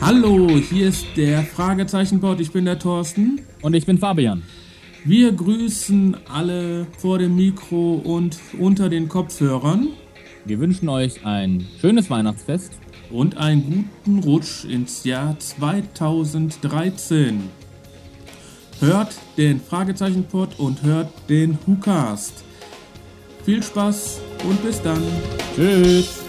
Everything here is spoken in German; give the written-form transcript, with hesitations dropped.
Hallo, hier ist der Fragezeichen-Pod. Ich bin der Thorsten. Und ich bin Fabian. Wir grüßen alle vor dem Mikro und unter den Kopfhörern. Wir wünschen euch ein schönes Weihnachtsfest. Und einen guten Rutsch ins Jahr 2013. Hört den Fragezeichen-Pod und hört den WhoCast. Viel Spaß und bis dann. Tschüss.